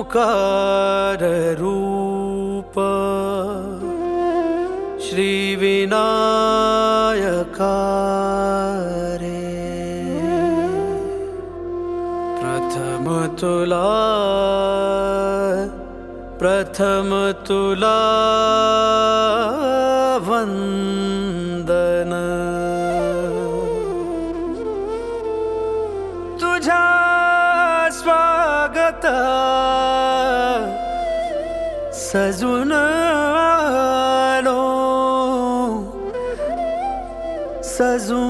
ओंकार रूप श्री विनायका रे। प्रथम तुला वंदन। तुझा स्वागत सजून आलो, सजून